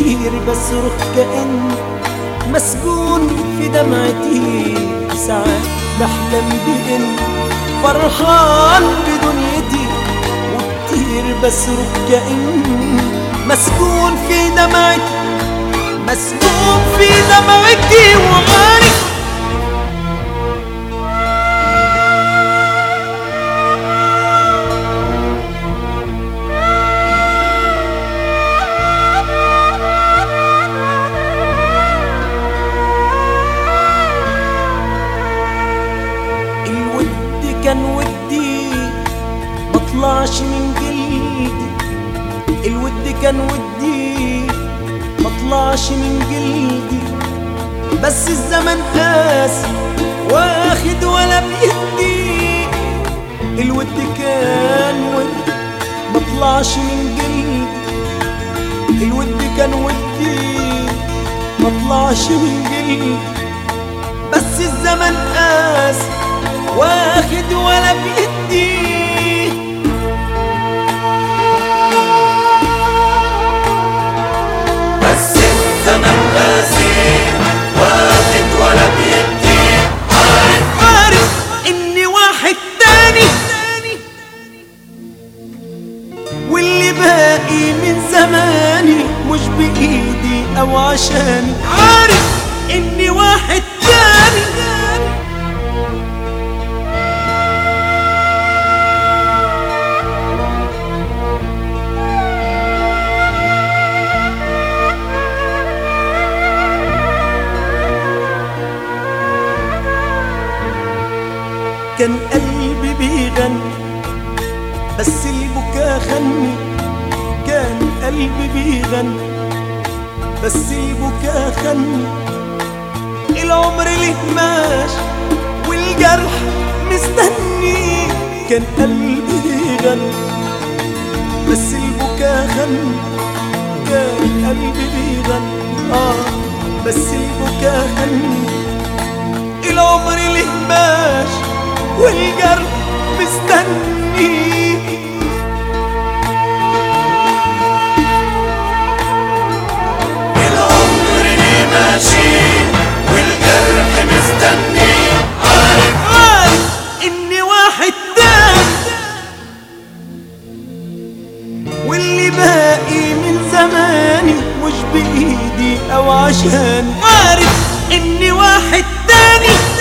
كتير بصرخ كأني مسجون في دمعتي. ساعات بحلم بإني فرحان بدنيتي، وكتير بصرخ كأني مسجون في دمعتي، مسجون في دمعتي وغارق. كان ودي مطلعش من جلدي، الود كان ودي مطلعش من جلدي، بس الزمن قاسي واخد ولا بيدي. الود كان ودي مطلعش من جلدي، الود كان ودي مطلعش من جلدي، بس الزمن قاسي واخد ولا بيدي. بس الزمن قاسي واخد ولا بيدي. عارف اني واحد تاني، واللي باقي من زماني مش بإيدي او عشاني. عارف اني واحد تاني، كان قلبي بيغني بس البكا خني، كان قلبي بيغني بس البكا خني. العمر ليه ماشي والجرح مستني، كان قلبي بيغني بس البكا خني، كان قلبي بيغني بس البكا خني. العمر ليه ماشي والجرح مستني. العمر ليه ماشي والجرح مستني. عارف اني واحد تاني، واللي باقي من زماني مش بإيدي او عشاني. عارف اني واحد تاني.